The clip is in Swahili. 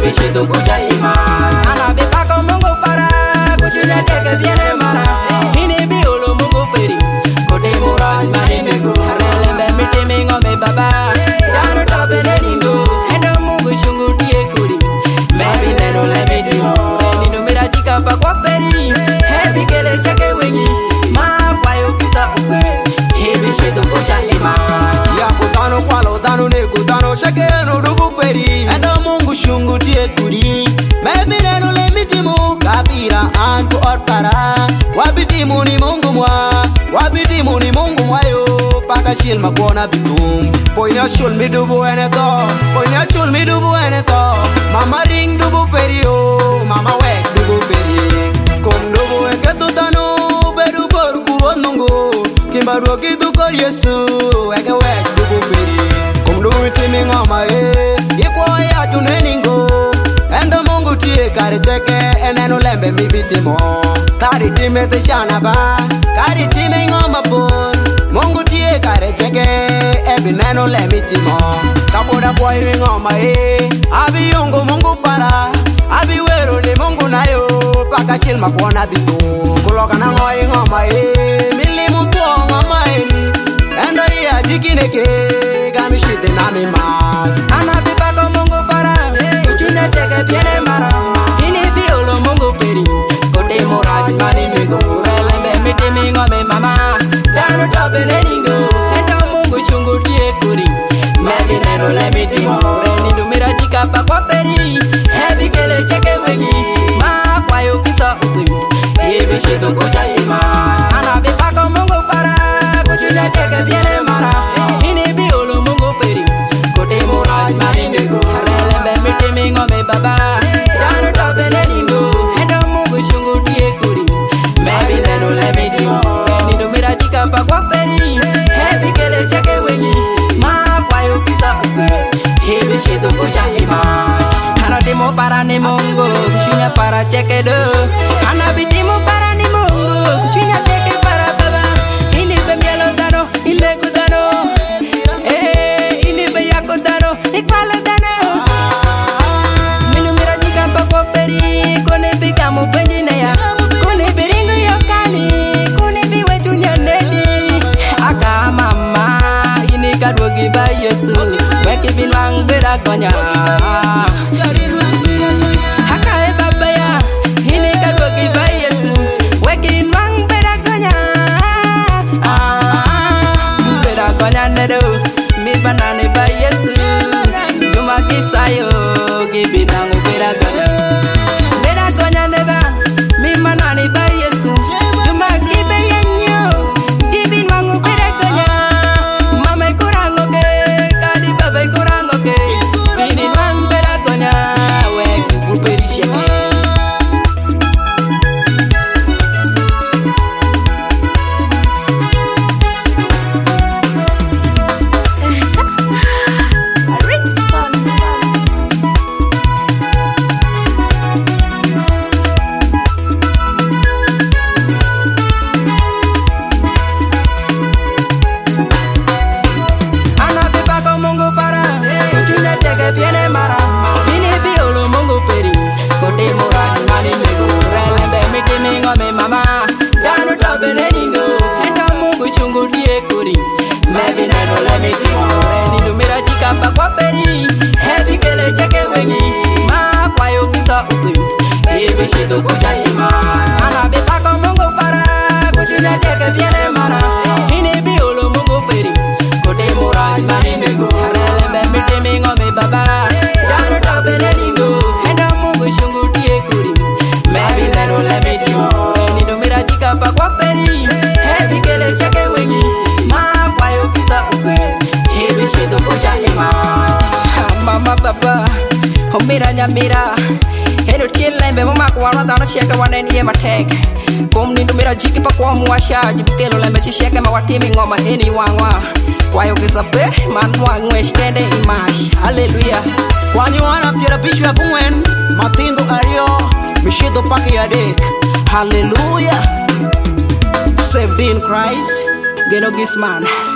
visito kucha imani. Anabepa con Mungu para kuchunya cheke viene mara. Ini biolo Mungu peri kote murad mani nego. Relembe miti ngome baba jano tobe neningo. Endo Mungu shungu die kuri mebi neno lemiti mo. Nino mira tika pa kwa peri hebi kele cheke wengi ma kwayo kisa upe. Hivi visito kucha imani. Ya kutano kwalo tano ne kutano cheke no dugu peri. Endo Mungu shungu die kuri mebi neno lemiti mo. Kapira antu otara wabitimu ni Mungu mwa. Wabitimu ni Mungu mwa yo. Paka chil magwana bitum. Poinya shul mi dubu eneto. Poinya shul mi dubu eneto. Mama ring dubu peri yo. Mama wek dubu peri. Kom dubu eketu tano. Beru boru kubon Mungu. Timba ruoki tu kor Yesu. Eke wek dubu peri. Kom dubu timi ngoma e. Ikwa ya juneningo. Endo Mungu tie kari teke. Eneno lembe mi bitimo. Kari time te shana ba. Kari time ngoma por. Mungu tie kare cheke ebi neno le mitimo. Kapoda boy ngoma e. Abi yongo Mungu para. Abi wero ni Mungu nayo. Paka chilma kuona bitu. Kuloka na ngoi ngoma e. Milimu tuo ngoma e. Endo iya jikineke. Gami shite na mi mas. Anabepa con Mungu para kuchunya cheke viene mara. Ini biolo Mungu peri kote murad mani nego. Relembe miti ngome mama jano tobe neningo. Endo Mungu shungu die kuri mebi neno lemiti mo. Nino mira tika pa kwa peri hebi kele cheke wengi ma kwayo kisa upe. Hivi visito kucha imani. Anabepa con Mungu para kuchunya cheke viene mara. Ini biolo Mungu peri kote murad mani nego. Relembe miti ngome baba jano tobe neningo. Endo Mungu shungu die kuri mebi neno lemiti mo. Nino mira tika pa kwa peri hebi kele cheke wengi ma kwayo kisa upe. Hivi visito kucha imani. Anadimo para ni Mungu kuchunya para cheke do. Anabitimo para ni Mungu kuchunya cheke para baba. Ini be mielo dano ile kudano. Ini be yako dano ikwalo dano. Minu mira tika pa kwa peri kone bikamu penjine ya. Kone biringu yokani kone biwe chunya nedi. Aka mama ini kadwo giba Yesu. Weki binwang beda konya. Haka e baba ya ini kadwo giba Yesu. Weki binwang beda konya. Beda konya nedo mi banane ba Yesu. Juma kisayo gibinang beda konya. Beda konya neba mi manane ba Yesu. Juma gibe yenyo gibinang beda konya. Mama kurang oke kadi baba kurang oke. Bini nang beda konya we kuberi sheke. Anabepa con Mungu para kuchunya cheke viene mara. Ini biolo Mungu peri kote murad mani nego. Relembe miti ngome mama jano tobe neningo. Endo Mungu shungu die kuri mebi neno lemiti mo. Nino mira tika pa kwa peri hebi kele cheke wengi ma kwayo kisa upe. Hivi visito kucha imani. Anabepa con Mungu para kuchunya cheke viene mara. Ini biolo Mungu peri kote murad mani nego. Relembe miti ngome baba jano tobe neningo. Endo Mungu shungu die kuri mebi neno lemiti mo. Nino mira tika pa kwa peri hebi kele cheke wengi ma kwayo kisa upe. Hivi visito kucha imani. Mama baba homira nyamira Hero kill lembe mama kwa dana sheke wanen ye matek. Kom ni mira jiki pa kwa muasha jibikelo lembe sheke mawatimi ngoma eni wangwa. Kwayo kisape man wangwe shkende imash. Hallelujah. Kwani wana pira bishwe pungwen. Matindo ario. Mishido paki adik. Hallelujah. Saved in Christ. Geno Gisman.